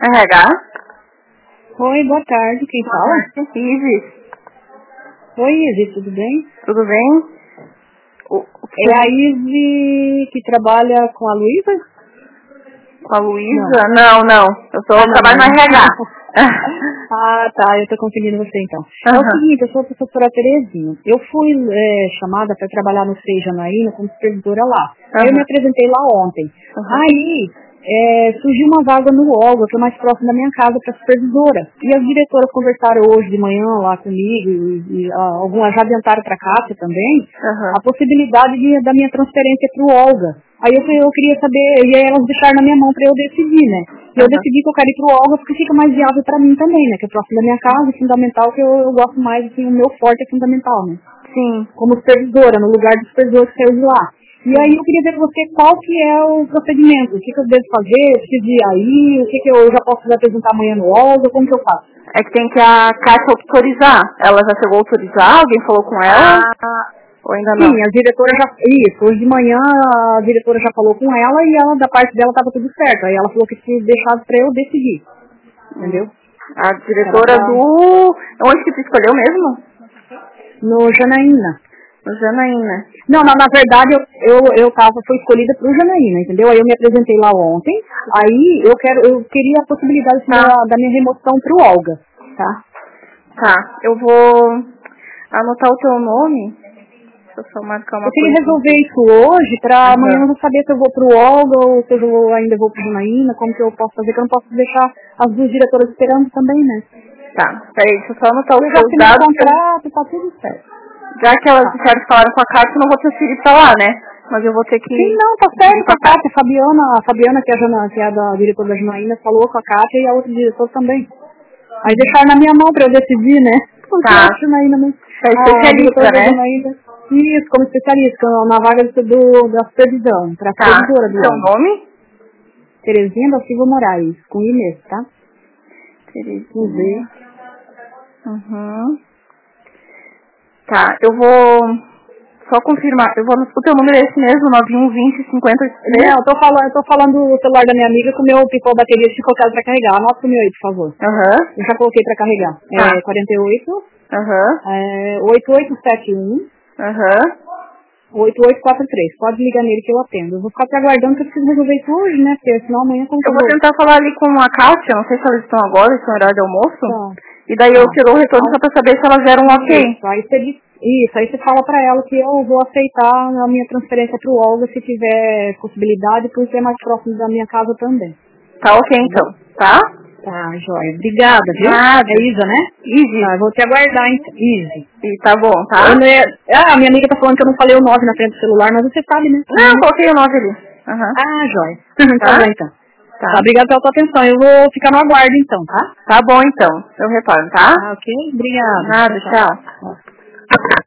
RH? Oi, boa tarde. Quem fala? Isis. Oi, Isis, tudo bem? Tudo bem? É a Isis que trabalha com a Luísa? Com a Luísa? Não. Eu trabalho no RH. Tá. Eu tô conseguindo você então. É o seguinte, eu sou a professora Terezinha. Eu fui chamada para trabalhar no SEI Janaína como supervisora lá. Aí eu me apresentei lá ontem. Aí surgiu uma vaga no Olga, que é mais próximo da minha casa, para supervisora. E as diretoras conversaram hoje de manhã lá comigo, e algumas já adiantaram para a Cássia também, a possibilidade da minha transferência para o Olga. Aí eu queria saber, e aí elas deixaram na minha mão para eu decidir, né? E eu decidi que eu quero ir pro Olga porque fica mais viável para mim também, né? Que é próximo da minha casa, é fundamental, que eu gosto mais, assim, o meu forte é fundamental, né? Sim. Como supervisora, no lugar de supervisor que saiu de lá. E aí eu queria ver com você qual que é o procedimento, o que eu devo fazer, eu preciso ir aí, o que eu já posso apresentar amanhã no Olga, como que eu faço? É que tem que a Cássia autorizar. Ela já chegou a autorizar? Alguém falou com ela? Ou ainda não? Sim, a diretora já... Isso, hoje de manhã a diretora já falou com ela e ela, da parte dela estava tudo certo. Aí ela falou que tinha deixado para eu decidir. Entendeu? A diretora do... Onde que tu escolheu mesmo? No Janaína. No Janaína. Não, na verdade fui escolhida pro Janaína, entendeu? Aí eu me apresentei lá ontem, aí eu queria a possibilidade da minha remoção pro Olga, tá? Tá, eu vou anotar o teu nome. Deixa eu só marcar uma coisa. Eu queria resolver isso hoje pra amanhã eu não saber se eu vou pro Olga ou se eu ainda vou pro Janaína, como que eu posso fazer, que eu não posso deixar as duas diretoras esperando também, né? Tá, peraí, deixa eu só anotar os seus dados. Eu já assinei o contrato, tá tudo certo. Já que elas disseram que falaram com a Cássia, eu não vou transferir pra lá, né? Mas eu vou ter que... Sim, não, tá certo com a Cássia. A Fabiana, que é da diretora da Janaína, falou com a Cássia e a outra diretora também. Aí deixaram na minha mão pra eu decidir, né? Porque a Janaína, né? Especialista, né? Janaína, isso, como especialista, na vaga da supervisão, pra supervisora do Seu nome? Terezinha da Silva Moraes, com I mesmo, tá? Terezinha. Tá, eu vou só confirmar. O teu número é esse mesmo, 9120-5083? Não, eu tô falando o celular da minha amiga com o meu pipou bateria de colocado pra carregar. Anota o meu aí, por favor. Eu já coloquei pra carregar. É 48 8871 8843. Pode ligar nele que eu atendo. Eu vou ficar te aguardando que eu preciso resolver isso hoje, né? Porque senão amanhã como eu vou tentar falar ali com a Cássia, não sei se elas estão agora, se é horário de almoço. E daí eu te dou o retorno só pra saber se elas deram ok. Aí você fala pra ela que eu vou aceitar a minha transferência pro Olga se tiver possibilidade, porque é mais próximo da minha casa também. Tá ok então, tá? Tá, joia. Obrigada, viu? Nada. É Isa, né? Isis. Tá, vou te aguardar, então. Isis. Tá bom, tá? A minha amiga tá falando que eu não falei o 9 na frente do celular, mas você sabe, né? Não, coloquei o 9 ali. Joia. Tá bom, então. Tá, obrigada pela tua atenção. Eu vou ficar no aguardo, então, tá? Tá bom, então. Eu retorno, tá? Ok, obrigada. Nada, tchau.